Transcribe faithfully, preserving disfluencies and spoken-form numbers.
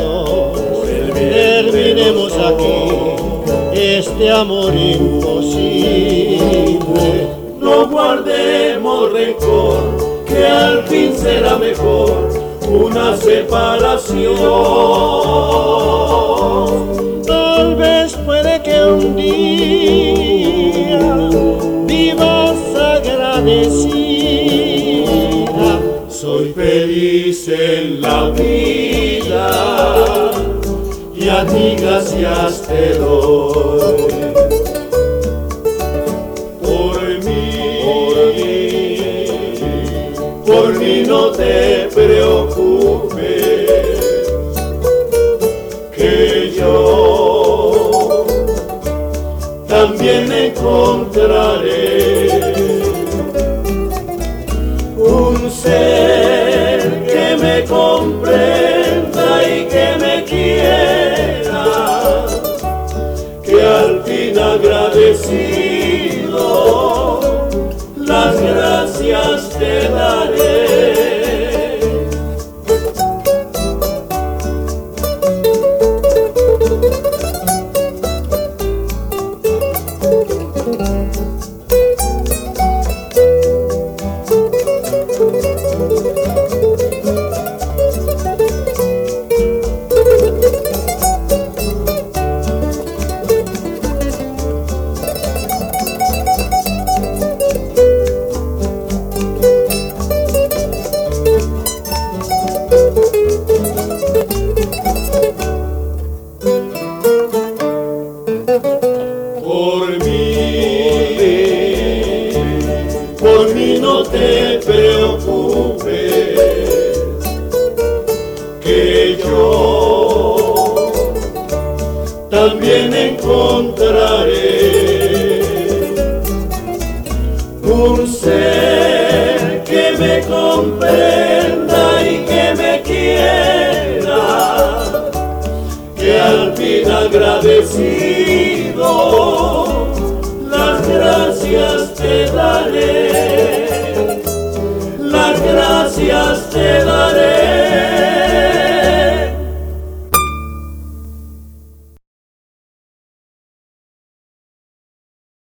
dos terminemos aquí este amor imposible. No guardemos rencor, que al fin será mejor una separación. Tal vez puede que un día vivas agradecida. Soy feliz en la vida y a ti gracias te doy. Por mí, por mí no te preocupes, que yo también encontraré un ser que me comprenda y que me quiera, que al fin agradecido las gracias te daré. Por mí, por mí no te preocupes, que yo también encontraré un ser que me comprenda y que me quiera, que al fin agradecido